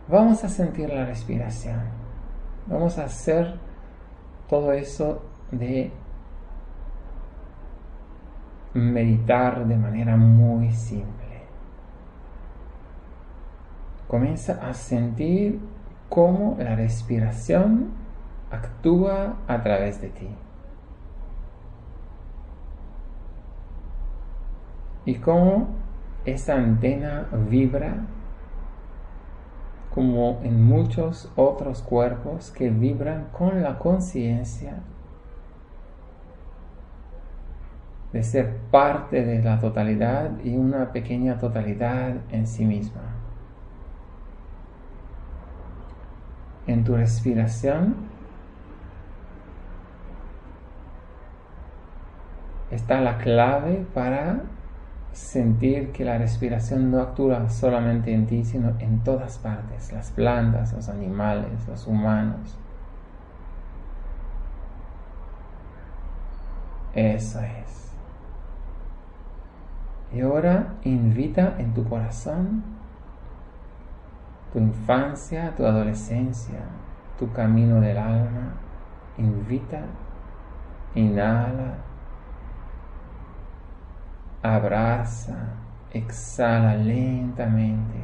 Vamos a sentir la respiración. Vamos a hacer todo eso de meditar de manera muy simple. Comienza a sentir cómo la respiración actúa a través de ti. Y cómo esa antena vibra como en muchos otros cuerpos que vibran con la conciencia de ser parte de la totalidad y una pequeña totalidad en sí misma. En tu respiración está la clave para sentir que la respiración no actúa solamente en ti, sino en todas partes, las plantas, los animales, los humanos. Eso es. Y ahora invita en tu corazón tu infancia, tu adolescencia, tu camino del alma. Invita, inhala, abraza, exhala lentamente.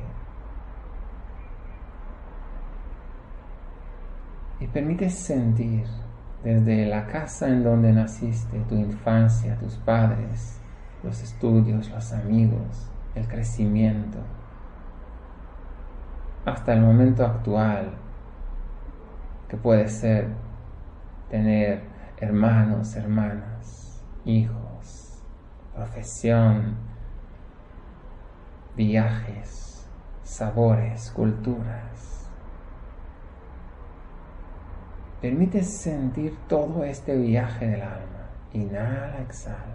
Y permite sentir desde la casa en donde naciste, tu infancia, tus padres, los estudios, los amigos, el crecimiento, hasta el momento actual, que puede ser tener hermanos, hermanas, hijos, profesión, viajes, sabores, culturas. Permite sentir todo este viaje del alma. Inhala, exhala.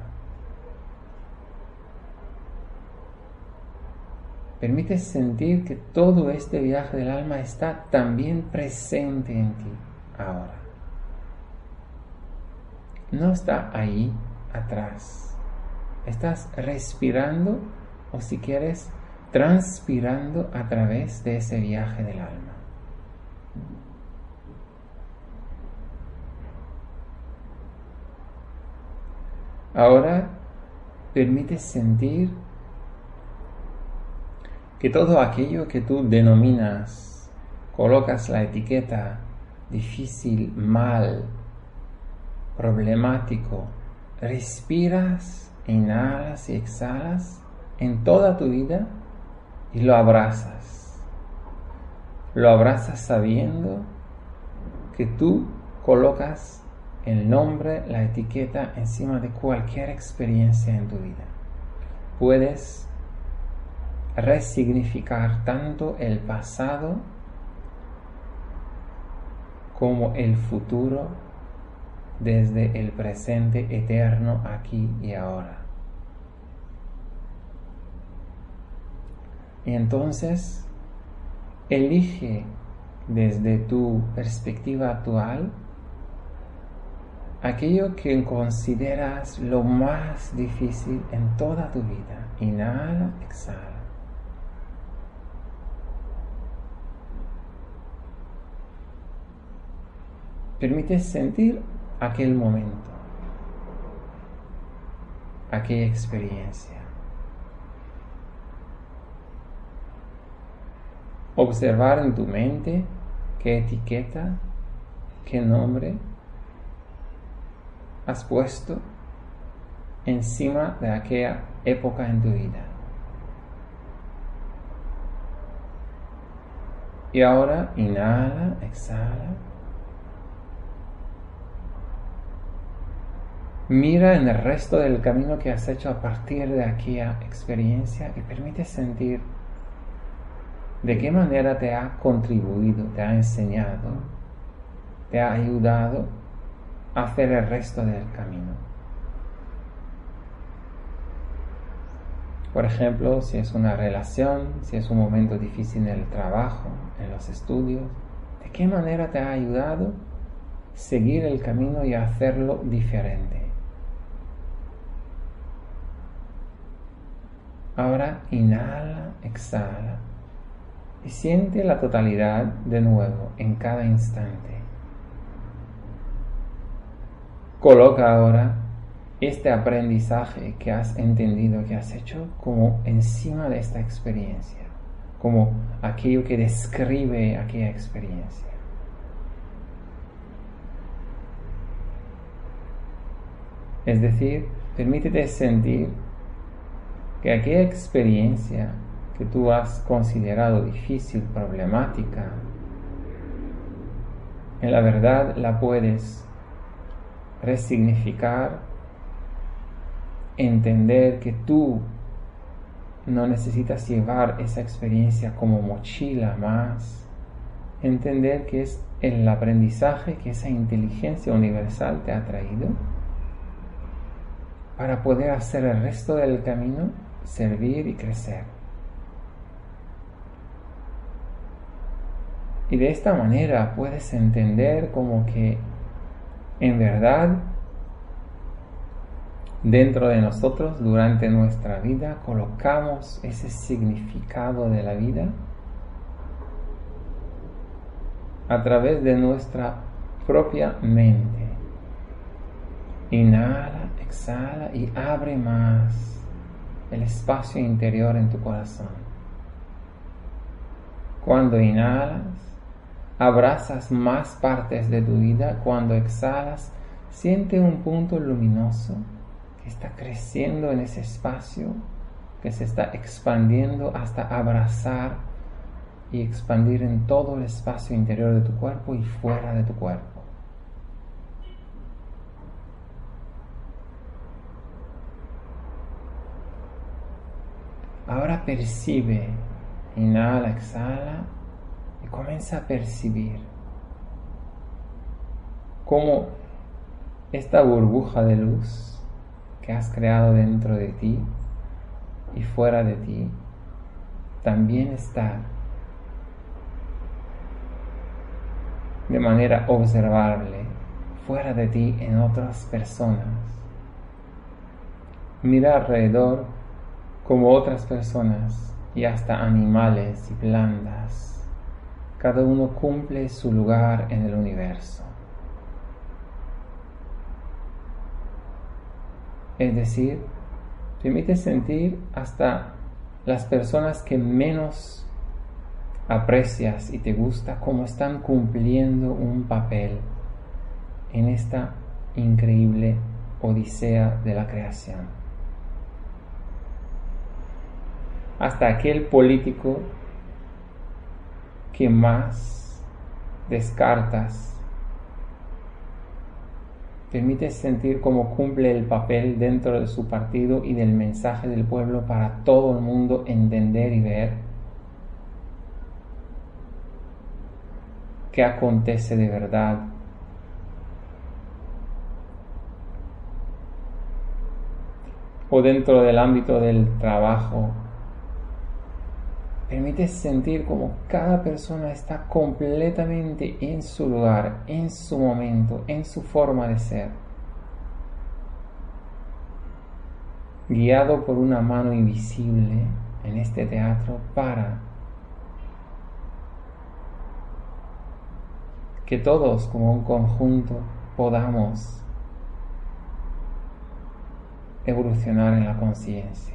Permite sentir que todo este viaje del alma está también presente en ti ahora. No está ahí atrás. Estás respirando o si quieres transpirando a través de ese viaje del alma. Ahora permite sentir que todo aquello que tú denominas, colocas la etiqueta difícil, mal, problemático, respiras, inhalas y exhalas en toda tu vida y lo abrazas. Lo abrazas sabiendo que tú colocas el nombre, la etiqueta encima de cualquier experiencia en tu vida. Puedes resignificar tanto el pasado como el futuro desde el presente eterno aquí y ahora. Y entonces elige desde tu perspectiva actual aquello que consideras lo más difícil en toda tu vida. Inhala, exhala. Permite sentir aquel momento, aquella experiencia. Observar en tu mente qué etiqueta, qué nombre has puesto encima de aquella época en tu vida. Y ahora inhala, exhala. Mira en el resto del camino que has hecho a partir de aquella experiencia y permite sentir de qué manera te ha contribuido, te ha enseñado, te ha ayudado a hacer el resto del camino. Por ejemplo, si es una relación, si es un momento difícil en el trabajo, en los estudios, ¿de qué manera te ha ayudado a seguir el camino y a hacerlo diferente? Ahora inhala, exhala. y siente la totalidad de nuevo en cada instante. Coloca ahora este aprendizaje que has entendido, que has hecho, como encima de esta experiencia, como aquello que describe aquella experiencia. Es decir, permítete sentir que aquella experiencia que tú has considerado difícil, problemática, en la verdad la puedes resignificar, entender que tú no necesitas llevar esa experiencia como mochila más, entender que es el aprendizaje que esa inteligencia universal te ha traído para poder hacer el resto del camino, servir y crecer. Y de esta manera puedes entender como que en verdad dentro de nosotros durante nuestra vida colocamos ese significado de la vida a través de nuestra propia mente. Inhala, exhala y abre más el espacio interior en tu corazón. Cuando inhalas, abrazas más partes de tu vida. Cuando exhalas, siente un punto luminoso que está creciendo en ese espacio, que se está expandiendo hasta abrazar y expandir en todo el espacio interior de tu cuerpo y fuera de tu cuerpo. Ahora percibe, inhala, exhala y comienza a percibir cómo esta burbuja de luz que has creado dentro de ti y fuera de ti también está de manera observable fuera de ti en otras personas. Mira alrededor como otras personas y hasta animales y plantas, cada uno cumple su lugar en el universo. Es decir, permite sentir hasta las personas que menos aprecias y te gusta cómo están cumpliendo un papel en esta increíble odisea de la creación. Hasta aquel político que más descartas, permite sentir cómo cumple el papel dentro de su partido y del mensaje del pueblo para todo el mundo entender y ver qué acontece de verdad. O dentro del ámbito del trabajo, permite sentir como cada persona está completamente en su lugar, en su momento, en su forma de ser, guiado por una mano invisible en este teatro para que todos como un conjunto podamos evolucionar en la conciencia.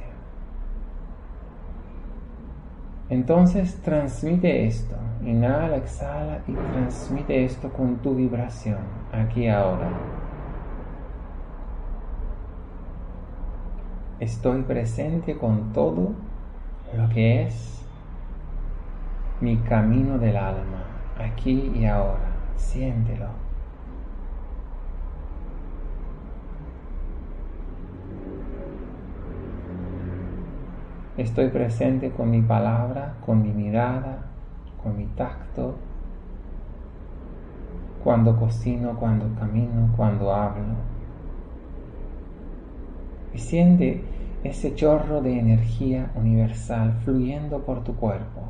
Entonces transmite esto, inhala, exhala y transmite esto con tu vibración, aquí ahora. Estoy presente con todo lo que es mi camino del alma, aquí y ahora, siéntelo. Estoy presente con mi palabra, con mi mirada, con mi tacto, cuando cocino, cuando camino, cuando hablo. Y siente ese chorro de energía universal fluyendo por tu cuerpo.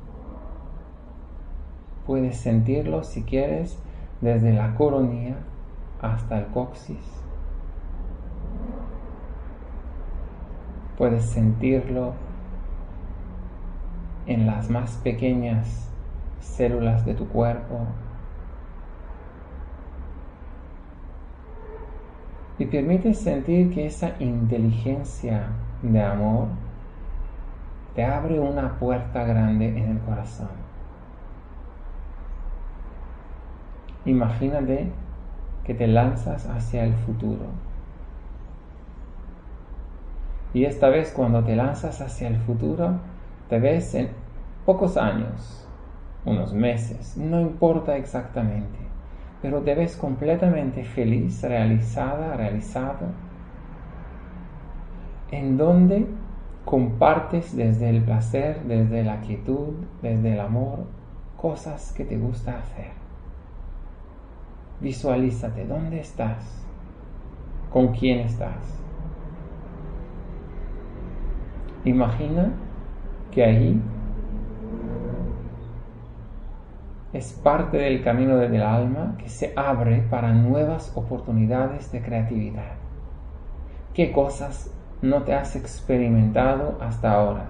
Puedes sentirlo si quieres desde la coronilla hasta el coxis. Puedes sentirlo en las más pequeñas células de tu cuerpo. Y permite sentir que esa inteligencia de amor te abre una puerta grande en el corazón. Imagínate que te lanzas hacia el futuro. Y esta vez cuando te lanzas hacia el futuro, te ves en pocos años, unos meses, no importa exactamente, pero te ves completamente feliz, realizada, realizado, en donde compartes desde el placer, desde la quietud, desde el amor, cosas que te gusta hacer. Visualízate, ¿dónde estás? ¿Con quién estás? Imagina que ahí es parte del camino del alma que se abre para nuevas oportunidades de creatividad. ¿Qué cosas no te has experimentado hasta ahora?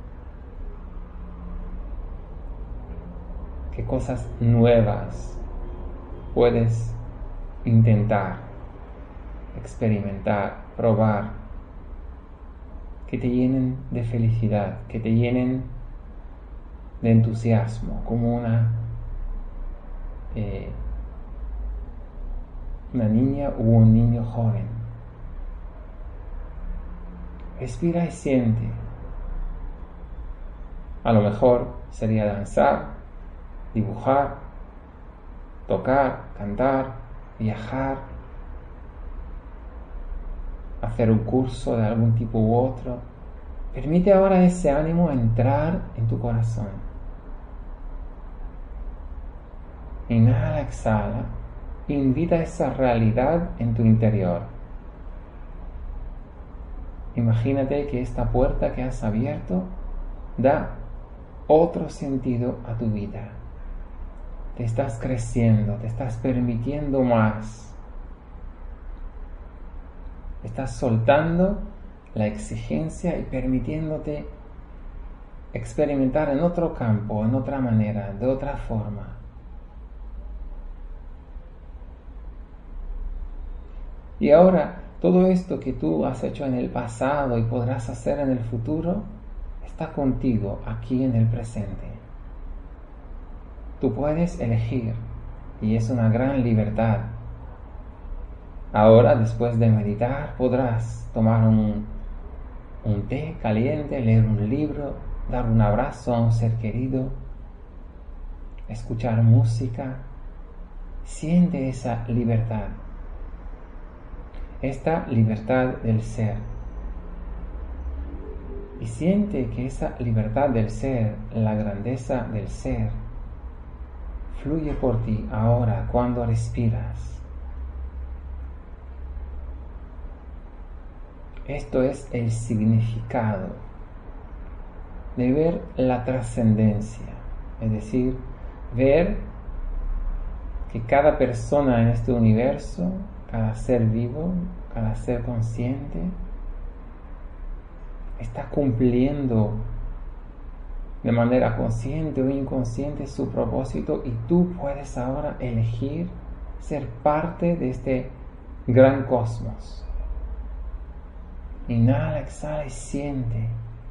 ¿Qué cosas nuevas puedes intentar, experimentar, probar? Que te llenen de felicidad, que te llenen de entusiasmo, como una niña o un niño joven. Respira y siente. A lo mejor sería danzar, dibujar, tocar, cantar, viajar, hacer un curso de algún tipo u otro. Permite ahora ese ánimo entrar en tu corazón. Inhala, exhala. Invita esa realidad en tu interior. Imagínate que esta puerta que has abierto da otro sentido a tu vida. Te estás creciendo, te estás permitiendo más. Estás soltando la exigencia y permitiéndote experimentar en otro campo, en otra manera, de otra forma. Y ahora, todo esto que tú has hecho en el pasado y podrás hacer en el futuro, está contigo aquí en el presente. Tú puedes elegir y es una gran libertad. Ahora, después de meditar, podrás tomar un té caliente, leer un libro, dar un abrazo a un ser querido, escuchar música. Siente esa libertad. Esta libertad del ser. Y siente que esa libertad del ser, la grandeza del ser, fluye por ti ahora cuando respiras. Esto es el significado de ver la trascendencia, es decir, ver que cada persona en este universo, cada ser vivo, cada ser consciente, está cumpliendo de manera consciente o inconsciente su propósito y tú puedes ahora elegir ser parte de este gran cosmos. Inhala, exhala y siente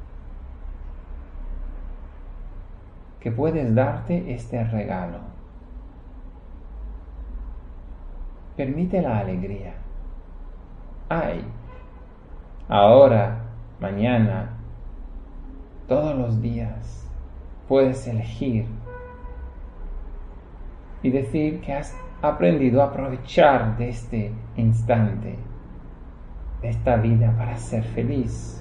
que puedes darte este regalo. Permite la alegría. Ahora, mañana, todos los días, puedes elegir y decir que has aprendido a aprovechar de este instante, de esta vida, para ser feliz.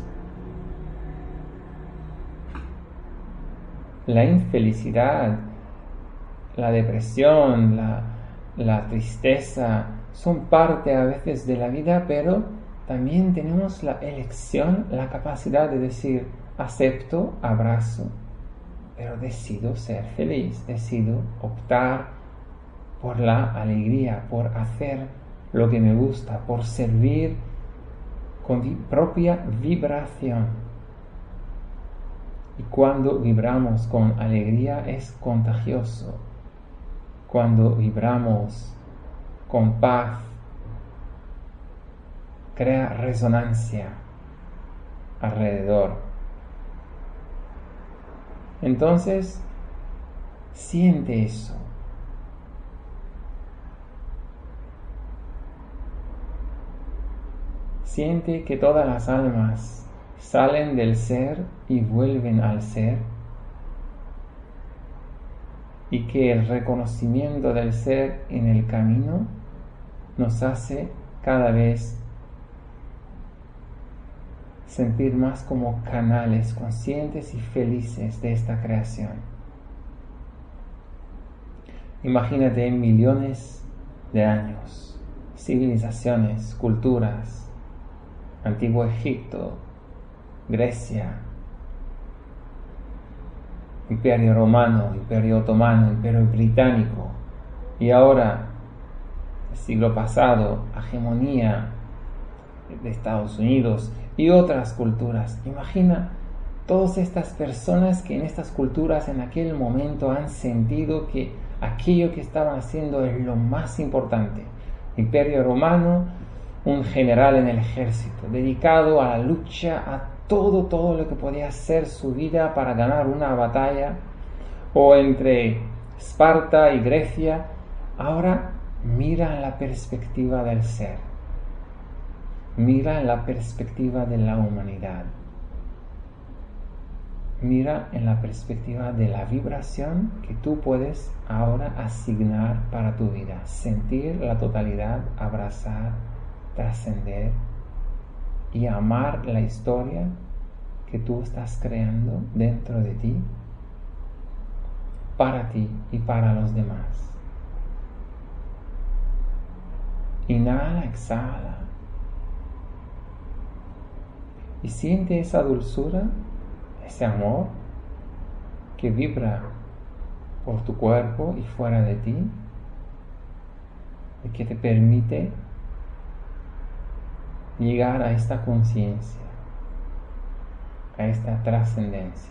La infelicidad, la depresión, la tristeza son parte a veces de la vida, pero también tenemos la elección, la capacidad de decir: acepto, abrazo, pero decido ser feliz, decido optar por la alegría, por hacer lo que me gusta, por servir con mi propia vibración. Y cuando vibramos con alegría es contagioso. Cuando vibramos con paz, crea resonancia alrededor. Entonces, siente eso. Siente que todas las almas salen del ser y vuelven al ser, y que el reconocimiento del ser en el camino nos hace cada vez sentir más como canales conscientes y felices de esta creación. Imagínate en millones de años, civilizaciones, culturas, Antiguo Egipto, Grecia, Imperio Romano, Imperio Otomano, Imperio Británico, y ahora, el siglo pasado, hegemonía de Estados Unidos y otras culturas. Imagina todas estas personas que en estas culturas en aquel momento han sentido que aquello que estaban haciendo es lo más importante. Imperio Romano, un general en el ejército, dedicado a la lucha, a todo lo que podía hacer su vida para ganar una batalla, o entre Esparta y Grecia. Ahora mira la perspectiva del ser, mira la perspectiva de la humanidad, mira en la perspectiva de la vibración que tú puedes ahora asignar para tu vida, sentir la totalidad, abrazar, trascender y amar la historia que tú estás creando dentro de ti, para ti y para los demás. Inhala, exhala y siente esa dulzura, ese amor que vibra por tu cuerpo y fuera de ti, y que te permite llegar a esta conciencia, a esta trascendencia.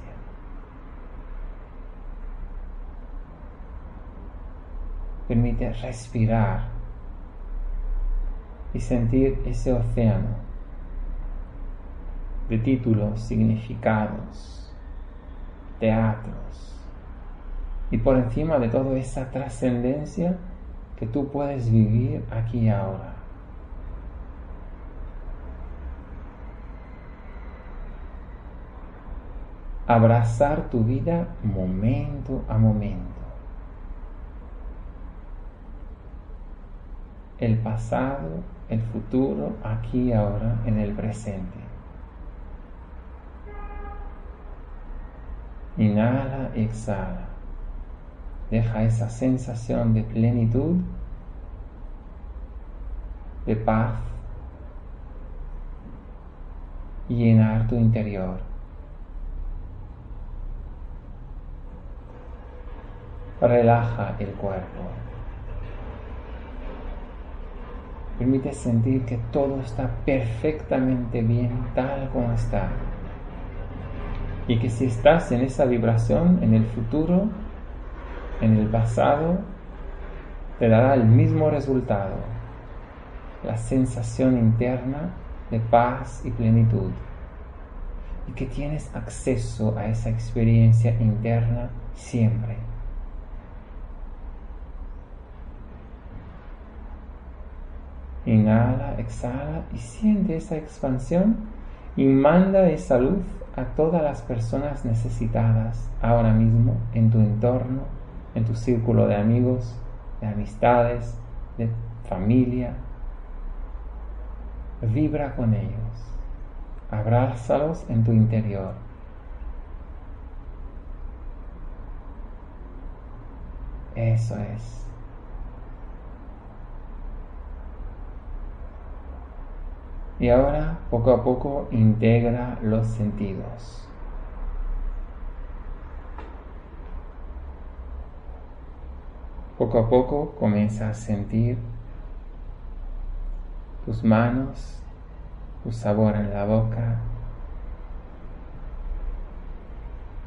Permite respirar y sentir ese océano de títulos, significados, teatros, y por encima de todo esa trascendencia que tú puedes vivir aquí y ahora. Abrazar tu vida momento a momento. El pasado, el futuro, aquí y ahora, en el presente. Inhala, exhala. Deja esa sensación de plenitud, de paz, llenar tu interior. Relaja el cuerpo. Permite sentir que todo está perfectamente bien tal como está. Y que si estás en esa vibración, en el futuro, en el pasado, te dará el mismo resultado. La sensación interna de paz y plenitud. Y que tienes acceso a esa experiencia interna siempre. Inhala, exhala y siente esa expansión y manda esa luz a todas las personas necesitadas ahora mismo en tu entorno, en tu círculo de amigos, de amistades, de familia. Vibra con ellos, abrázalos en tu interior. Eso es. Y ahora, poco a poco, integra los sentidos. Poco a poco comienza a sentir tus manos, tu sabor en la boca,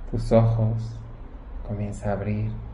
tus ojos comienzan a abrir.